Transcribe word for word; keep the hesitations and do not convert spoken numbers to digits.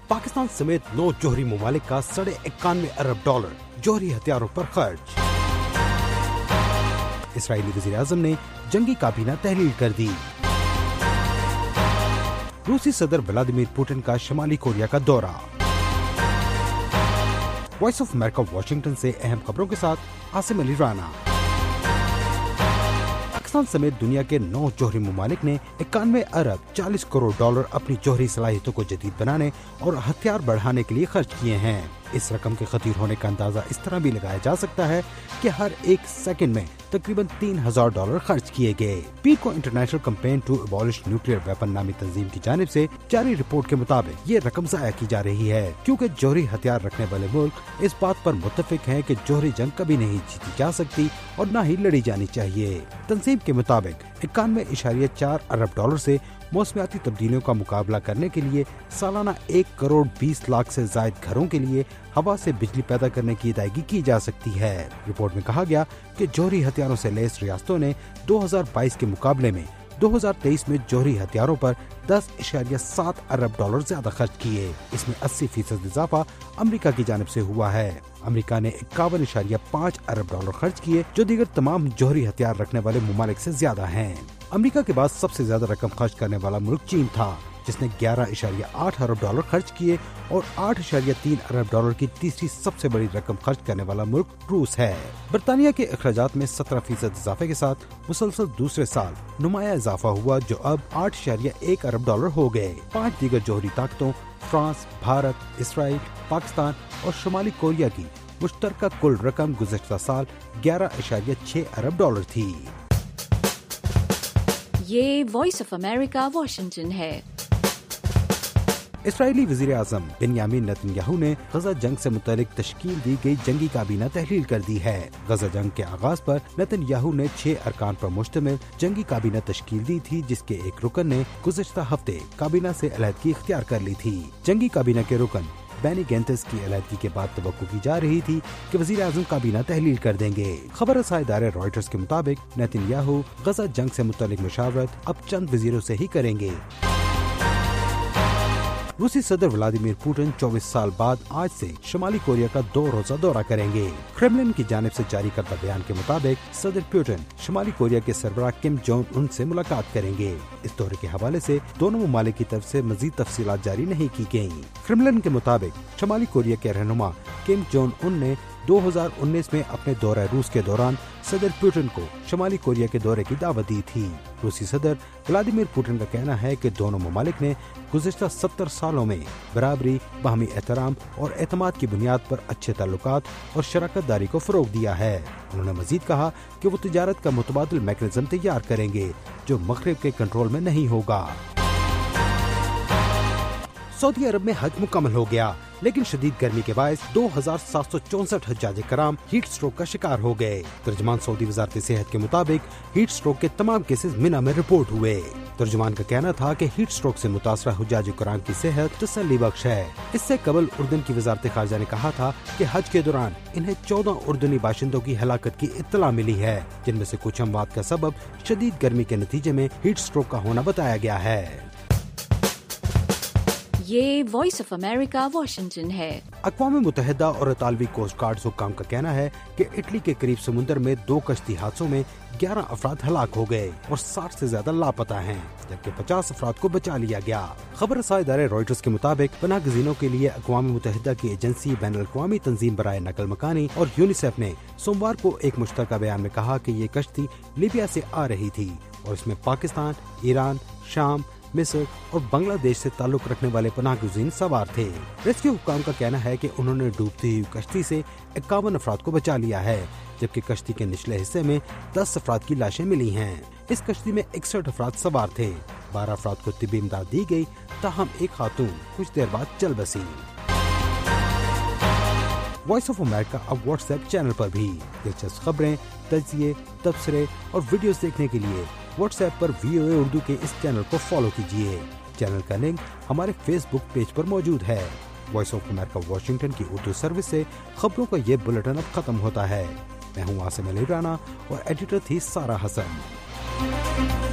पाकिस्तान समेत नौ जोहरी ममालिक का साढ़े इक्यानवे अरब डॉलर जोहरी हथियारों पर खर्च। इसराइली वजीर आजम ने जंगी काबीना तहलील कर दी। रूसी सदर व्लादिमीर पुतिन का शुमाली कोरिया का दौरा। वॉइस ऑफ अमेरिका वाशिंगटन से अहम खबरों के साथ आसिम अली राना। पाकिस्तान समेत दुनिया के नौ जोहरी ममालिक ने इक्यानवे अरब चालीस करोड़ डॉलर अपनी जोहरी सलाहियतों को जदीद बनाने और हथियार बढ़ाने के लिए खर्च किए हैं। इस रकम के खतीर होने का अंदाजा इस तरह भी लगाया जा सकता है कि हर एक सेकंड में तकरीबन तीन हजार डॉलर खर्च किए गए। पीर को international campaign to abolish nuclear weapon नामी तंजीम की जानिब से जारी रिपोर्ट के मुताबिक ये रकम जाया की जा रही है, क्योंकि जोहरी हथियार रखने वाले मुल्क इस बात पर मुत्तफिक हैं कि जोहरी जंग कभी नहीं जीती जा सकती और न ही लड़ी जानी चाहिए। तंजीम के मुताबिक इक्यानवे इशारिया चार अरब डॉलर से मौसमियाती तब्दीलियों का मुकाबला करने के लिए सालाना एक करोड़ बीस लाख से जायद घरों के लिए हवा से बिजली पैदा करने की अदायगी की जा सकती है। रिपोर्ट में कहा गया कि जोहरी हथियारों से लैस रियासतों ने दो हजार बाईस के मुकाबले में दो हजार तेईस में जोहरी हथियारों पर दस इशारिया सात अरब डॉलर ज्यादा खर्च किए। इसमें अस्सी फीसद इजाफा अमेरिका की जानिब से हुआ है। अमेरिका ने इक्यावन इशारिया पाँच अरब डॉलर खर्च किए, जो दीगर तमाम जोहरी हथियार रखने वाले ममालिक से ज्यादा हैं। अमेरिका के बाद सबसे ज्यादा रकम खर्च करने वाला मुल्क चीन था, जिसने ग्यारह इशारिया आठ अरब डॉलर खर्च किए, और आठ इशारिया तीन अरब डॉलर की तीसरी सबसे बड़ी रकम खर्च करने वाला मुल्क रूस है। बरतानिया के अखराजात में सत्रह फीसद इजाफे के साथ मुसलसल दूसरे साल नुमाया इजाफा हुआ, जो अब आठ इशारिया एक अरब डॉलर हो गए। पाँच दीगर जोहरी ताकतों फ्रांस, भारत, इसराइल, पाकिस्तान और शुमाली कोरिया की मुश्तरका कुल रकम गुज़श्ता साल ग्यारह इशारिया छह अरब डॉलर थी। ये वॉइस ऑफ अमेरिका वाशिंगटन है। इसराइली वजीर आजम बेंयामिन नेतन्याहू ने गजा जंग से मुतालिक तश्कील दी गई जंगी काबीना तहलील कर दी है। गजा जंग के आगाज पर नेतन्याहू ने छह अरकान पर मुश्तमिल जंगी काबीना तश्कील दी थी, जिसके एक रुकन ने गुज़श्ता हफ्ते काबीना से अलहदगी इख्तियार कर ली थी। जंगी काबीना के रुकन बेनी गैंथस की अलहदगी के बाद तवक्को की जा रही थी कि वजीर आजम काबीना तहलील कर देंगे। खबर रसाई इदारे रॉयटर्स के मुताबिक नेतन्याहू गजा जंग से मुतालिक मुशावरत अब चंद वजीरों से ही करेंगे। रूसी सदर व्लादिमीर पुतिन चौबीस साल बाद आज से शुमाली कोरिया का दो रोजा दौरा करेंगे। क्रेमलिन की जानिब से जारी करदा बयान के मुताबिक सदर पुतिन शुमाली कोरिया के सरबराह किम जोंग उन से मुलाकात करेंगे। इस दौरे के हवाले से दोनों ममालिक की तरफ से मजीद तफसीलात जारी नहीं की गयी। क्रेमलिन के मुताबिक शुमाली कोरिया के रहनुमा किम जोंग उन ने दो हजार उन्नीस में अपने दौरा रूस के दौरान सदर पुतिन को शुमाली कोरिया के दौरे की दावत दी थी। रूसी सदर व्लादिमीर पुतिन का कहना है कि दोनों ममालिक ने गुज़श्ता सत्तर सालों में बराबरी, बाहमी एहतराम और एतमाद की बुनियाद पर अच्छे ताल्लुकात और शराकत दारी को फरोग दिया है। उन्होंने मजीद कहा कि वो तिजारत का मुतबादिल मैकेनिज्म तैयार करेंगे जो मगरिब के कंट्रोल में नहीं होगा। सऊदी अरब में हज मुकम्मल हो गया, लेकिन शदीद गर्मी के बायस दो हजार सात सौ चौसठ हज्जाज कराम हीट स्ट्रोक का शिकार हो गए। तर्जुमान सऊदी वजारत सेहत के मुताबिक हीट स्ट्रोक के तमाम केसेस मिना में रिपोर्ट हुए। तर्जुमान का कहना था कि हीट स्ट्रोक से मुतासरा हुज्जाज कराम की सेहत तसल्ली बख्श है। इससे कबल उर्दन की वजारत खारजा ने कहा था कि हज के दौरान इन्हें चौदह उर्दनी बाशिंदों की हलाकत की इत्तला मिली है, जिनमें से कुछ अमवात का सबब शदीद गर्मी के नतीजे में हीट स्ट्रोक का होना बताया गया है। ये वॉइस ऑफ अमेरिका वाशिंगटन है। अक़वाम मुत्तहिदा और इतालवी कोस्ट गार्ड हुक्काम का कहना है कि इटली के करीब समुंदर में दो कश्ती हादसों में ग्यारह अफराद हलाक हो गए और साठ से ज्यादा लापता हैं, जबकि पचास अफराद को बचा लिया गया। खबर रसाई इदारे रॉयटर्स के मुताबिक पनाह गज़ीनों के लिए अक़वाम मुत्तहिदा की एजेंसी बैनुल अक़वामी तंजीम बराए नकल मकानी और यूनिसेफ ने सोमवार को एक मुश्तरका बयान में कहा कि ये कश्ती लीबिया से आ रही थी और इसमें पाकिस्तान, ईरान, शाम, मिस्र और बांग्लादेश से ताल्लुक रखने वाले पनाहगज़ीन सवार थे। रेस्क्यू हुक्काम का कहना है कि उन्होंने डूबती हुई कश्ती से इक्यावन अफराद को बचा लिया है, जबकि कश्ती के निचले हिस्से में दस अफराद की लाशें मिली हैं। इस कश्ती में इकसठ अफराद सवार थे। बारह अफराद को तिब्बी इमदाद दी गई, ताहम एक खातून कुछ देर बाद चल बसी। वॉइस ऑफ अमेरिका अब व्हाट्सएप चैनल पर भी दिलचस्प खबरें, तज्जिए, तबसरे और वीडियोस देखने के लिए व्हाट्सएप पर वीओए उर्दू के इस चैनल को फॉलो कीजिए। चैनल का लिंक हमारे फेसबुक पेज पर मौजूद है। वॉइस ऑफ अमेरिका वाशिंगटन की उर्दू सर्विस से खबरों का ये बुलेटिन अब खत्म होता है। मैं हूँ आसिम अली राना और एडिटर थी सारा हसन।